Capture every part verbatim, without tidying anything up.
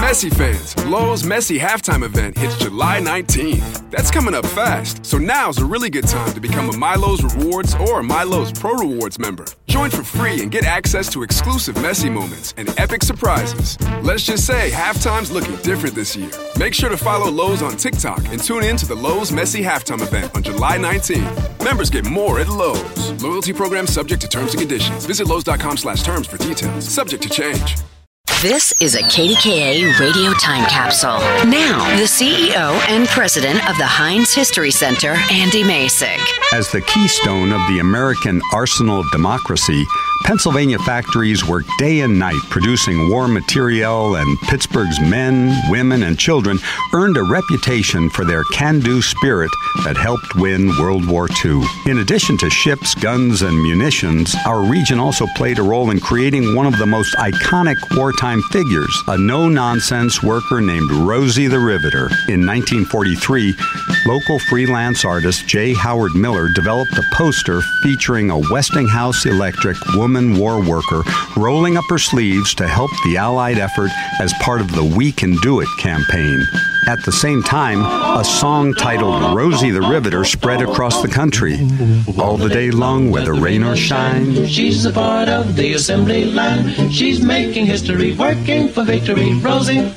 Messi fans, Lowe's Messi halftime event hits July nineteenth. That's coming up fast, so now's a really good time to become a MyLowe's Rewards or MyLowe's Pro Rewards member. Join for free and get access to exclusive Messi moments and epic surprises. Let's just say halftime's looking different this year. Make sure to follow Lowe's on TikTok and tune in to the Lowe's Messi halftime event on July nineteenth. Members get more at Lowe's. Loyalty program subject to terms and conditions. Visit Lowe's.com slash terms for details. Subject to change. This is a K D K A radio time capsule. Now, the C E O and president of the Heinz History Center, Andy Masek. As the keystone of the American arsenal of democracy, Pennsylvania factories work day and night producing war material, and Pittsburgh's men, women, and children earned a reputation for their can-do spirit that helped win World War Two. In addition to ships, guns, and munitions, our region also played a role in creating one of the most iconic wartime figures, a no-nonsense worker named Rosie the Riveter. In nineteen forty-three, local freelance artist J. Howard Miller developed a poster featuring a Westinghouse Electric woman war worker rolling up her sleeves to help the Allied effort as part of the We Can Do It campaign. At the same time, a song titled Rosie the Riveter spread across the country. All the day long, whether rain or shine, she's a part of the assembly line. She's making history, working for victory. Rosie.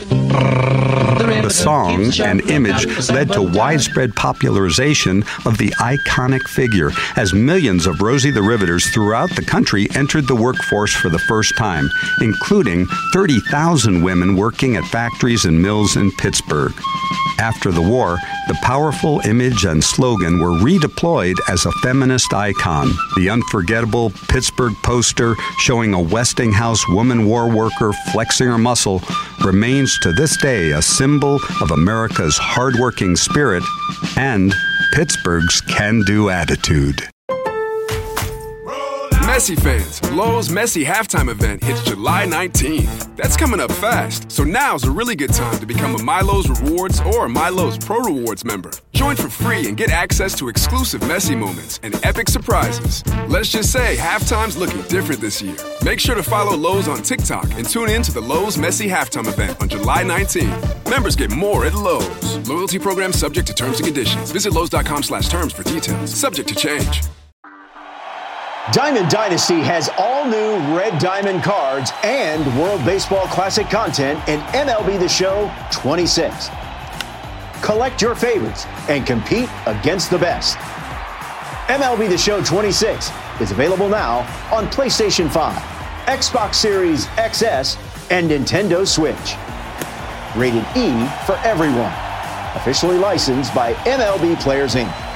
The song and image led to widespread popularization of the iconic figure as millions of Rosie the Riveters throughout the country entered the workforce for the first time, including thirty thousand women working at factories and mills in Pittsburgh. After the war, the powerful image and slogan were redeployed as a feminist icon. The unforgettable Pittsburgh poster showing a Westinghouse woman war worker flexing her muscle remains to this day a symbol of America's hardworking spirit and Pittsburgh's can-do attitude. Messi fans, Lowe's Messi halftime event hits July nineteenth. That's coming up fast, so now's a really good time to become a MyLowe's Rewards or MyLowe's Pro Rewards member. Join for free and get access to exclusive Messi moments and epic surprises. Let's just say halftime's looking different this year. Make sure to follow Lowe's on TikTok and tune in to the Lowe's Messi halftime event on July nineteenth. Members get more at Lowe's. Loyalty program subject to terms and conditions. Visit Lowe's.com slash terms for details. Subject to change. Diamond Dynasty has all new Red Diamond cards and World Baseball Classic content in M L B The Show twenty-six. Collect your favorites and compete against the best. M L B The Show twenty-six is available now on PlayStation five, Xbox Series X S, and Nintendo Switch. Rated E for everyone. Officially licensed by M L B Players Incorporated.